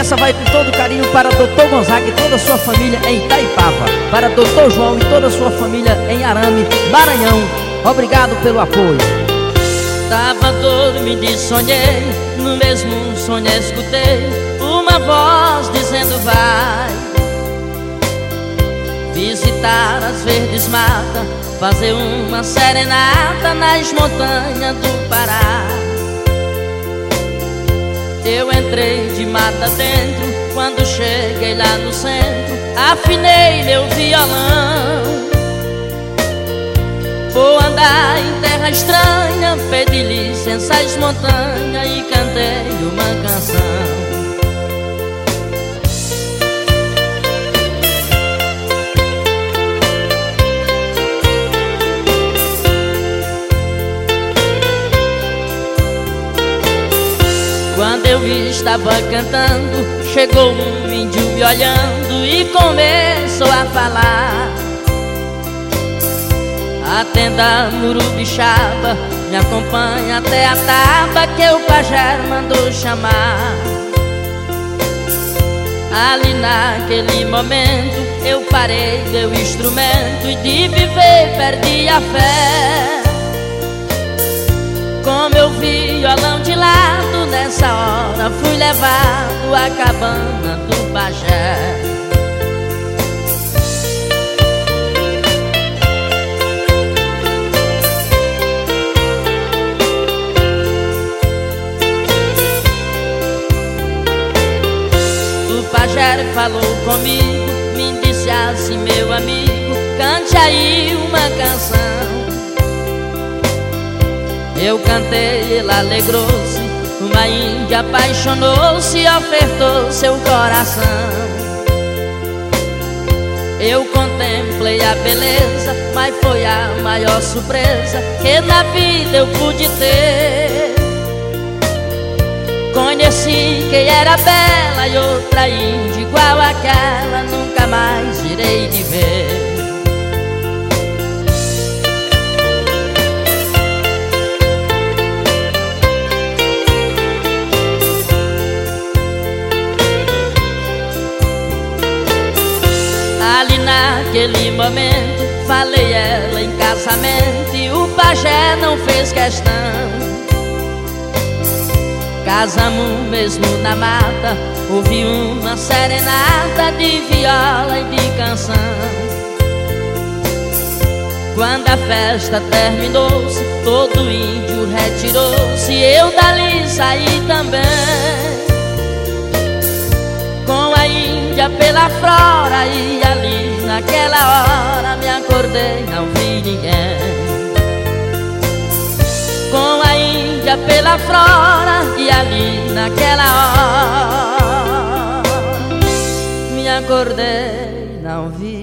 Essa vai com todo carinho para Dr. Gonzaga e toda a sua família em Itaipava, para Dr. João e toda a sua família em Arame, Maranhão. Obrigado pelo apoio. Tava dormindo e sonhei, no mesmo sonho escutei uma voz dizendo vai visitar as verdes matas, fazer uma serenata nas montanhas do Pará. Eu entrei de mata dentro, quando cheguei lá no centro, afinei meu violão. Vou andar em terra estranha, pedi licença às montanhas e cantei uma canção. Quando eu estava cantando, chegou um índio me olhando e começou a falar: atenda Murubixaba, me acompanha até a taba que o pajé mandou chamar. Ali naquele momento eu parei meu instrumento e de viver perdi a fé. Com meu violão de lado, nessa hora fui levado à cabana do pajé. O pajé falou comigo, me disse assim: meu amigo, cante aí uma canção. Eu cantei, ele alegrou-se, uma índia apaixonou-se e ofertou seu coração. Eu contemplei a beleza, mas foi a maior surpresa que na vida eu pude ter. Conheci quem era bela e outra índia igual àquela nunca mais irei de ver. Ali naquele momento falei ela em casamento e o pajé não fez questão. Casamos mesmo na mata, ouvi uma serenata de viola e de canção. Quando a festa terminou-se, todo índio retirou-se e eu dali saí também. Com a índia pela flora e ali naquela hora me acordei, não vi ninguém. Com a índia pela flora e ali naquela hora me acordei, não vi